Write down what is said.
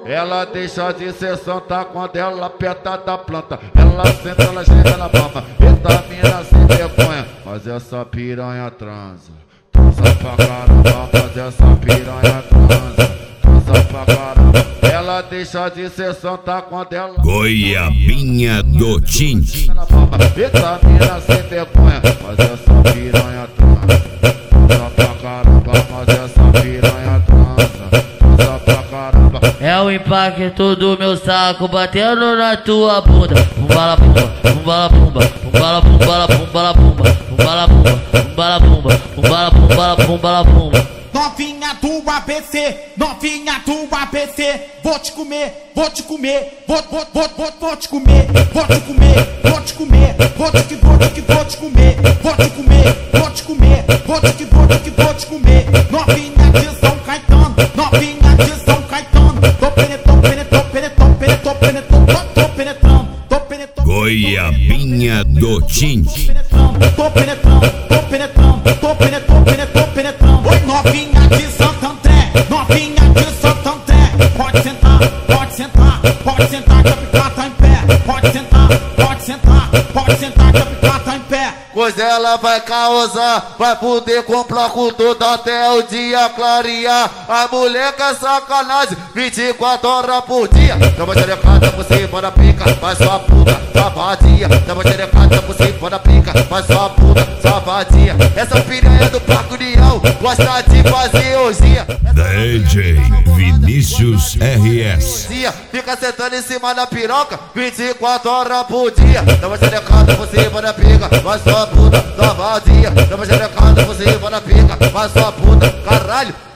Ela deixa de ser santa quando ela aperta da planta. Ela senta, ela chega na palma. Eita mina sem vergonha, mas essa piranha transa. Transa pra caramba, mas essa piranha transa. Transa pra caramba. Ela deixa de ser santa quando ela Goiabinha do Tint. Eita mina sem vergonha, mas essa piranha transa. Transa pra caramba, mas essa piranha transa. Transa pra caramba. É o impacto do meu saco batendo na tua bunda. Pumbala pumba, pumbala pumba, pumbala pumbala pumbala pumba, pumbala pumba, pumbala pumba, pumbala pumbala pumbala pumba. Novinha do ABC, novinha do ABC, vou te comer, vou te comer, vou te comer, vou te comer, vou te comer, vou te comer, vou te comer, vou te comer, vou te comer, vou te comer. Novinha de São Caetano, novinha de São Caetano, tô penetrando, Goiabinha do Tint. tô penetrando. Oi, novinha de Santo André, novinha de Santo André, pode sentar, pode sentar, pode sentar que a pica tá em pé, pode sentar, pode sentar, pode sentar que a pica tá em pé. Pois ela vai causar, vai poder comprar com tudo até o dia clarear. A mulher que é sacanagem, 24 horas por dia. Dá uma xerecada por cima da pica, faz sua puta, sua vadia. Dá uma xerecada por cima da pica, faz sua puta, sua vadia. Essa piranha do Parque União gosta de fazer orgia. DJ Vinícius RS. Fica sentando em cima da piroca 24 horas por dia. Dá uma xerecada por cima da pica, faz sua puta, sua vadia. Dá uma xerecada por cima da pica, faz sua puta, caralho.